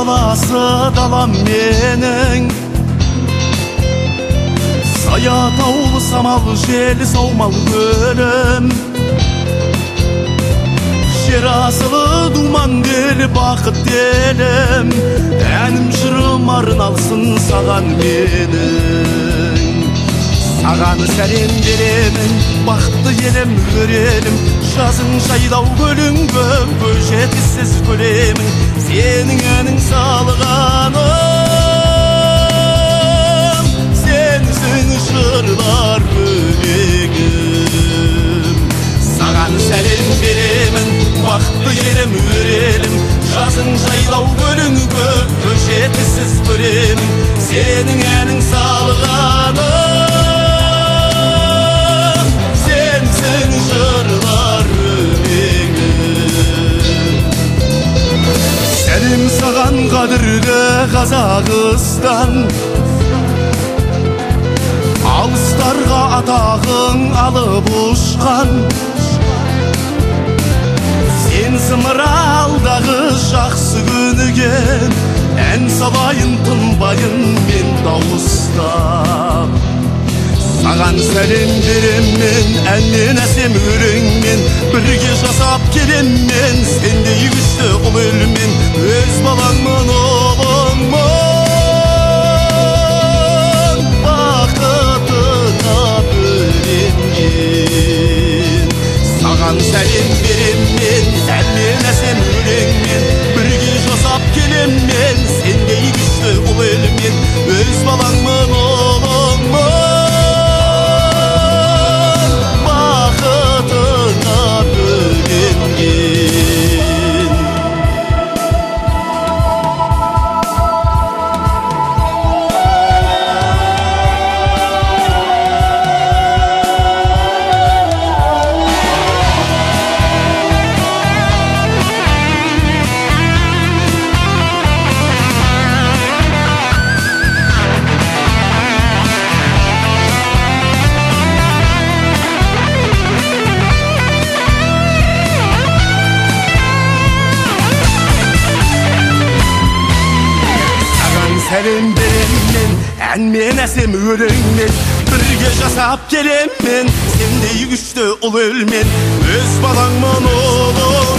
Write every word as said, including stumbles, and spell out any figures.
баласы далам менің. Сая таулы самал жел саумал көлім. Жер асылы думан дел бақыт делім. Әнім жырым арналсын саған менің. Саған сәлем беремін, бақытты елім өрелім. Жазың жайлау көлің көп, көжетсіз көлемін. Сенің әнің салғаным, сенсің жырлар бөлегім. Саған сәлем беремін, бақытты елім өрелім. Жазың жайлау көлің көп, көжетсіз көлемін. Сенің әнің салғаным, сәлем саған қадірлі Қазақстан. Алыстарға атағың алып ұшқан. Сен зымыралдағы жақсы күніге ән салайын тынбайын мен дауыстап. Саған сәлем беремін, әнмен әсем өлеңмен. Бірге жасап келеммен, сендей күшті ұл елмен. Өз балаңмын, ұлыңмын, бақытына бөленген. Саған сәлем беремін, әнмен әсем өлеңмен. Бірге жасап келеммен, сендей күшті ұл елмен. Өз балаңмын, ұлыңмын, сәлем беремін, әнмен әсем өлеңмен. Бірге жасап келемін, сендей күшті ұл елмен. Өз балаңмын, ұлым